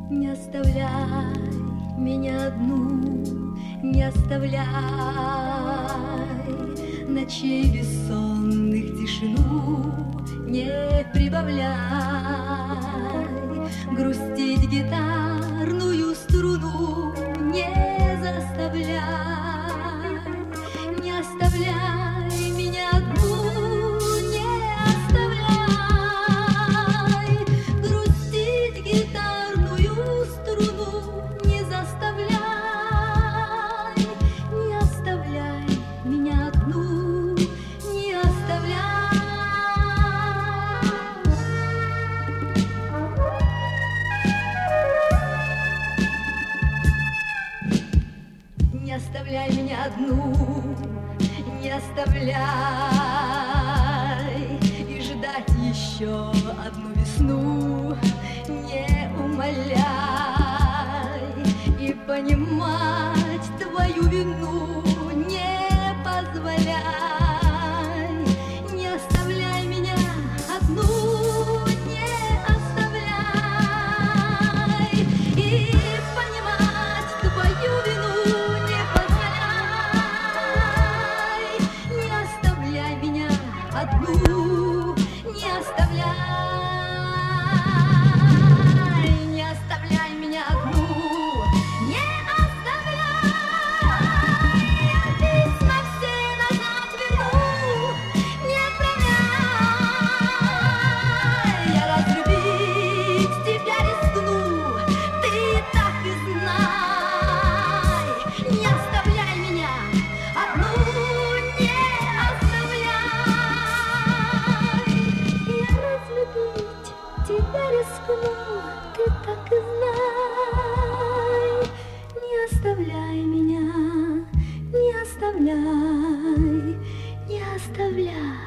Не оставляй меня одну, не оставляй ночей бессонных тишину, не прибавляй грустить гитарную струну, не заставляй, не оставляй меня одну, не оставляй грустить гитарную струну, не заставляй, не оставляй меня одну, не оставляй. Не оставляй меня одну, не оставляй, и ждать еще одну весну не умоляй, и понимать твою вину не позволяй. Не оставляй меня одну, не оставляй, и понимать твою вину не позволяй. Не оставляй меня одну, не оставляй, не оставляй меня одну, не оставляй. Письма все назад верну, не отправляй. Я разлюбить тебя рискну, ты так и знай. Не оставляй меня одну, не оставляй. Я разлюбить тебя рискну, ты так и знай. Не оставляй меня, не оставляй, не оставляй.